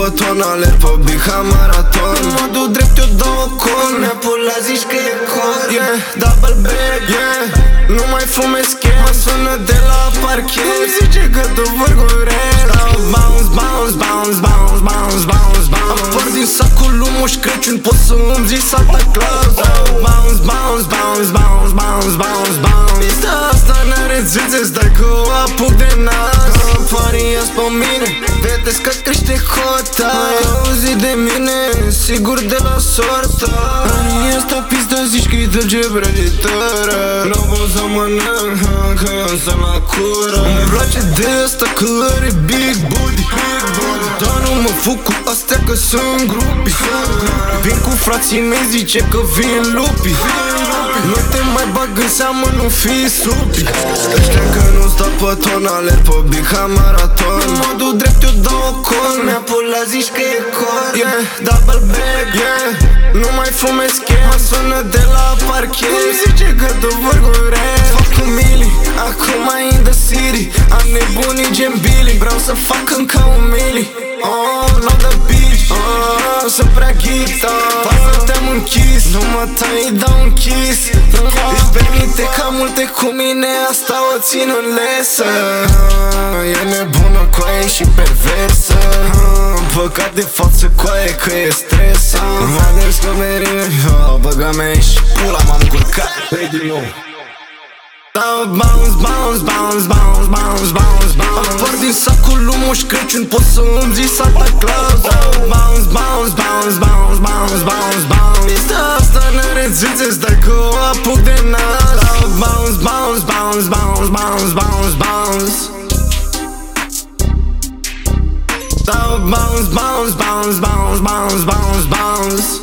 pe ton, alerg pe Biha Maraton. În modul drept eu dau o con, mi-a zici că e cor. Yeah, double back, yeah, nu mai fumez chem. Mă sună de la parchet, îmi zice că tu vârgurel. Bounce, bounce, bounce, bounce, bounce, bounce, bounce. Apar din sacul lui Moș Crăciun, poți să îmi zici Santa Claus. Bounce, bounce, bounce, bounce, bounce, bounce, bounce. Pista asta n-are țâțe, stai că o apuc de nas. Pariați pe mine, vedeți că crește hota. Ai auzit de mine, sigur de la soarta. Anii ăsta pista zici că-i dulce prăjitură. Nu pot să mănânc, că eu sunt la cură. Îmi place de asta că are big booty. Dar nu mă fug cu astea că sunt grupi. Vin cu frații mei, zice că vin lupi. Nu te mai bag în seamă, nu fii supi. Ăștia că nu stau pe ton, alerg pe Biha Maraton. În modul drept eu dau o con, mi-a zici că e cor. Yeah, double back, yeah, nu mai fumez chem. Mă sună de la parchet, îmi zice că tu vârgurel. Fac cu mili, acum in the city. Am nebunii gen Billy, vreau să fac încă un mili. Oh, la the beach, oh, să prea ghita. Pasă te-am închis, nu mă tai, dau un kiss. Îți permite ca multe cu mine, asta o țin în lesă. E nebună cu aia și perversă. Păcat de față cu aia că e stresă. M-a descoperit, băga mea și pula m-am curcat. Păi din nou. Bounce, bounce, bounce, bounce, bounce, bounce, bounce. Apar din sacul lui Moș Crăciun, poți să îmi zici Santa Claus. Bounce, bounce, bounce, bounce, bounce, bounce, bounce. Pista asta n-are țâțe, stai că o apuc de nas. Bounce, bounce, bounce, bounce, bounce, bounce, bounce. Bounce, bounce, bounce, bounce, bounce, bounce, bounce.